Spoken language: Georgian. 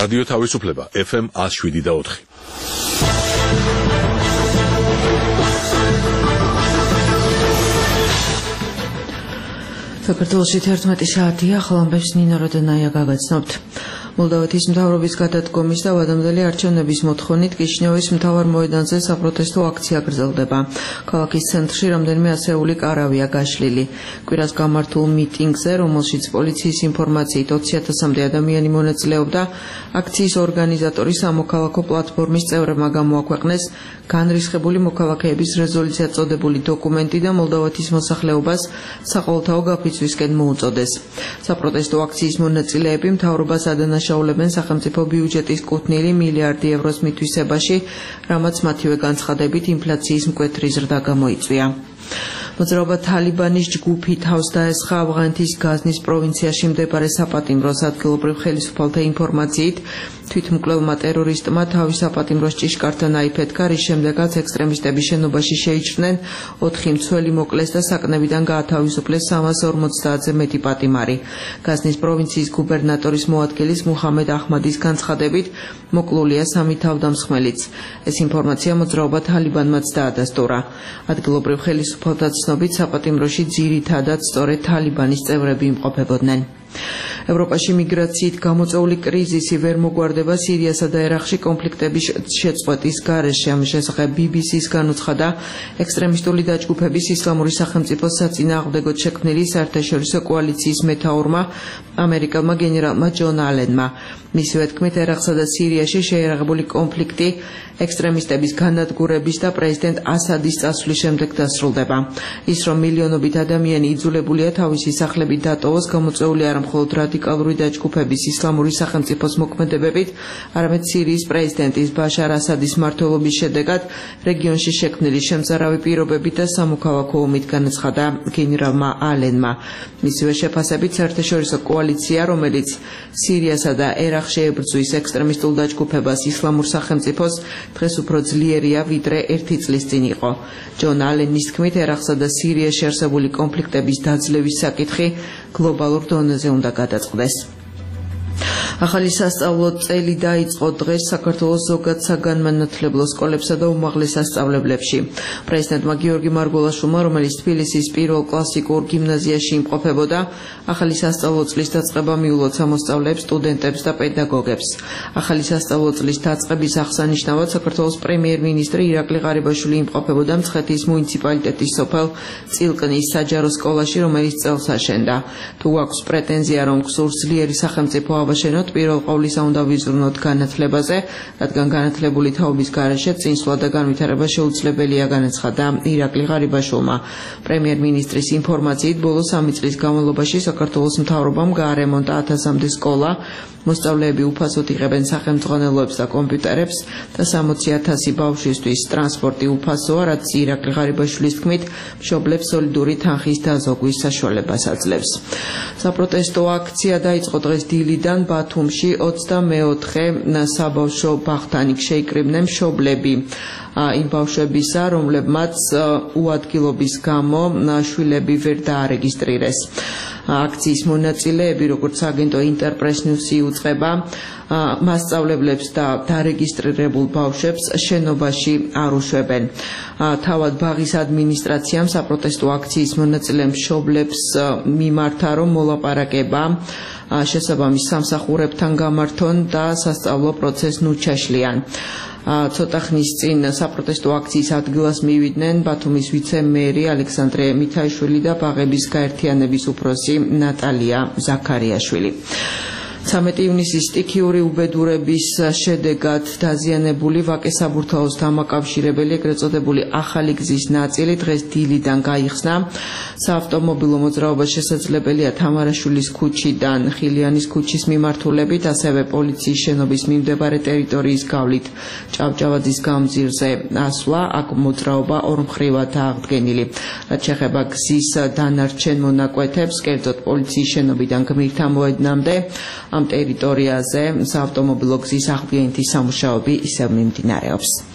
რადიო თავისუფლება FM 107.4. საქართველოში 11 საათია, ხალხებს ნინო როდენაია გაგაცნობთ. მოლდოვეთის მთავრობის გადადგომის და ვადამდელი არჩევნების მოთხოვნით კიშინიოვის მთავარ მოედანზე საპროტესტო აქცია გრძელდება. ქალაქის ცენტრში რამდენიმე ასეული კარავია გაშლილი. კვირას გამართულ მიტინგზე, რომელშიც პოლიციის ინფორმაციით 20,000-მდე ადამიანი მონაწილეობდა, აქციის ორგანიზატორი სამოქალაქო პლატფორმის წევრებმა გამოაქვეყნეს განრისხებული მოქალაქეების რეზოლუციად წოდებული დოკუმენტი და მოლდოვეთის მოსახლეობას საყოველთაო გაფიცვისკენ მოუწოდეს. საპროტესტო აქციის მონაწილეები მთავრობას ადანაშაულებენ სახელმწიფო ბიუჯეტის კუთვნილი მილიარდი ევროს მითვისებაში, რამაც მათივე განცხადებით ინფლაციის მკვეთრი ზრდა გამოიწვია. მოძრაობა თალიბანის ჯგუფი თავს დაესხა ავღანეთის გაზნის პროვინციაში მდებარე საპატიმროს. ადგილობრივ ხელისუფალთა ინფორმაციით, თვითმკვლელმა ტერორისტმა თავის საპატიმროს ჭიშკართან აიფეთქა, რის შემდეგაც ექსტრემისტები შენობაში შეიჭრნენ, 4 მცველი მოკლეს და საკნებიდან გაათავისუფლეს 350-ზე მეტი პატიმარი. გაზნის პროვინციის გუბერნატორის მოადგილის მუჰამედ აჰმადის განცხადებით, მოკლულია 3 თავდამსხმელიც. ეს ინფორმაცია მოძრაობა თალიბანმაც დაადასტურა. ადგილობრივ ხელისუფალთა ცნობით, საპატიმროში ძირითადად სწორედ თალიბანის წევრები იმყოფებოდნენ. ევროპაში მიგრაციით გამოწვეული კრიზისი ვერ მოგვარდება სირიასა და ერაყში კონფლიქტების შეწყვეტის გარეშე. ამის შესახებ BBC-ს განუცხადა ექსტრემისტული დაჯგუფების ისლამური სახელმწიფოს საწინააღმდეგოდ შექმნილი საერთაშორისო კოალიციის მეთაურმა ამერიკელმა გენერალმა ჯონ ალენმა. მისივე თქმით, ერაყსა და სირიაში შეიარაღებული კონფლიქტი ექსტრემისტების განადგურების და პრეზიდენტ ასადის წასვლის შემდეგ დასრულდება. ის, რომ მილიონობით ადამიანი იძულებულია თავისი სახლებით დატოვოს, გამოწვეული არა მხოლოდ რადიკალური დაჯგუფების ისლამური სახელმწიფოს მოქმედებებით, არამედ სირიის პრეზიდენტის ბაშარ ასადის მმართველობის შედეგად რეგიონში შექმნილი შემზარავი პირობებით და სამოქალაქო ომით, განაცხადა გენერალმა ალენმა. მისივე შეფასებით, საერთაშორისო კოალიცია, რომელიც სირიასა და ერაყში ებრძვის ექსტრემისტულ დაჯგუფებას ისლამურ სახელმწიფოს, დღეს უფრო ძლიერია, ვიდრე 1 წლის წინ იყო. ჯონ ალენის თქმით, ერაყსა და სირიაში არსებული კონფლიქტების დაძლევის საკითხი გლობალურ დონეზე უნდა გადაწყდეს. ახალი სასწავლო წელი დაიწყო დღეს საქართველოს ზოგად საგანმანათლებლო სკოლებსა და უმაღლეს სასწავლებლებში. პრეზიდენტმა გიორგი მარგველაშვილმა, რომელიც თბილისის პირველ კლასიკურ გიმნაზიაში იმყოფებოდა, ახალი სასწავლო წლის დაწყება მიულოცა მოსწავლეებს, სტუდენტებს და პედაგოგებს. ახალი სასწავლო წლის დაწყების აღსანიშნავად საქართველოს პრემიერ-მინისტრი ირაკლი ღარიბაშვილი იმყოფებოდა მცხეთის მუნიციპალიტეტის სოფელ წილკნის საჯარო სკოლაში, რომელიც წელს აშენდა. თუ აქვს პრეტენზია, რომ გსურს ძლიერი სახელმწიფო ავაშენოთ, პირველ ყოვლისა უნდა ვიზრუნოთ განათლებაზე, რადგან განათლებული თაობის გარეშე წინსვლა და განვითარება შეუძლებელია, განაცხადა ირაკლი ღარიბაშვილმა. პრემიერ-მინისტრის ინფორმაციით, ბოლო 3 წლის განმავლობაში საქართველოს მთავრობამ გაარემონტა 1000-მდე სკოლა, მოსწავლეები უფასოდ იღებენ სახელმძღვანელოებს და კომპიუტერებს და 60,000 ბავშვისთვის ტრანსპორტი უფასოა, რაც ირაკლი ღარიბაშვილის თქმით, მშობლებს სოლიდური თანხის დაზოგვის საშუალებას აძლევს. საპროტესტო აქცია დაიწყო დღეს დილიდან ბათუმში 24 საბავშვო ბაღთან. იქ შეიკრიბნენ მშობლები იმ ბავშვებისა, რომლებმაც უადგილობის გამო შვილები ვერ დაარეგისტრირეს. აქციის მონაწილეები, როგორც აგენტო ინტერპრეს ნიუსი იუწყება, მასწავლებლებს და დარეგისტრირებულ ბავშვებს შენობაში არ უშვებენ. თავად ბაღის ადმინისტრაციამ საპროტესტო აქციის მონაწილე მშობლებს მიმართა, რომ მოლაპარაკება შესაბამის სამსახურებთან გამართონ და სასწავლო პროცესს ნუ ჩაშლიან. ცოტა ხნის წინ საპროტესტო აქციის ადგილას მივიდნენ ბათუმის ვიცე-მერი ალექსანდრე მითაიშვილი და ბაღების გაერთიანების უფროსი ნატალია ზაქარიაშვილი. 13 ივნისის სტიქიური უბედურების შედეგად დაზიანებული ვაკე-საბურთალოს დამაკავშირებელი, ეგრეთ წოდებული ახალი გზის ნაწილი დღეს დილიდან გაიხსნა. საავტომობილო მოძრაობა შესაძლებელია თამარაშვილის ქუჩიდან ხილიანის ქუჩის მიმართულებით, ასევე პოლიციის შენობის მიმდებარე ტერიტორიის გავლით ჭავჭავაძის გამზირზე ასვლა. აქ მოძრაობა ორმხრივად აღდგენილი. რაც შეეხება გზის დანარჩენ მონაკვეთებს, კერძოდ პოლიციის შენობიდან გმირთა მოედნამდე, ამ ტერიტორიაზე საავტომობილო გზის აღდგენითი სამუშაოები ისევ მიმდინარეობს.